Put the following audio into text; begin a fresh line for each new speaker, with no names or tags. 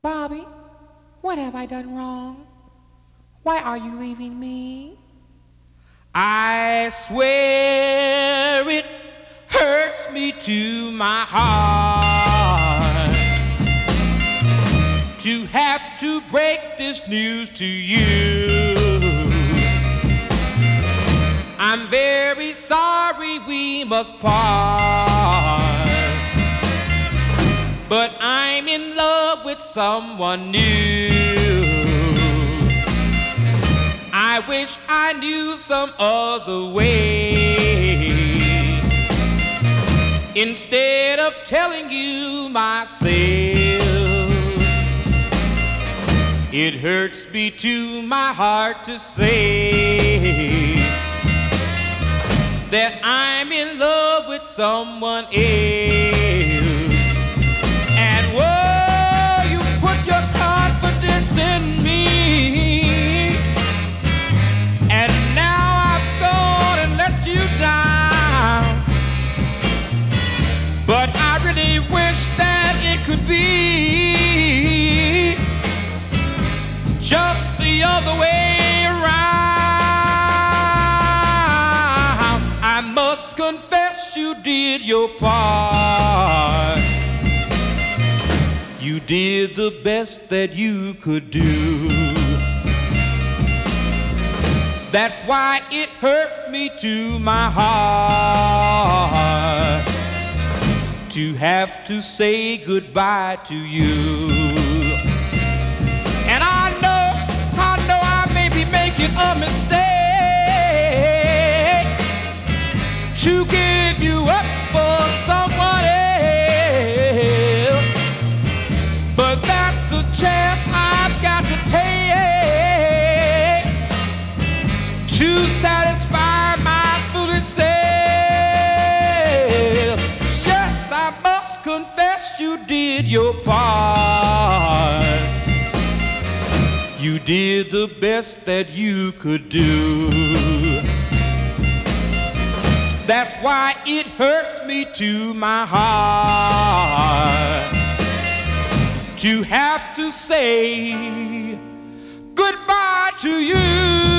Bobby, what have I done wrong? Why are you leaving me?
I swear it hurts me to my heart to have to break this news to you. I'm very sorry we must part, but I'm in love with someone new. I wish I knew some other way instead of telling you myself. It hurts me to my heart to say that I'm in love with someone else. And whoa, you put your confidence in me, and now I've gone and let you down. But I really wish that it could be just the other way around. I must confess you did your part. You did the best that you could do. That's why it hurts me to my heart to have to say goodbye to you. And I know I may be making a mistake to give you up for someone else, but that's a chance I've got to take to satisfy my foolish self. Yes, I must confess you did your part. You did the best that you could do. That's why it hurts me to my heart to have to say goodbye to you.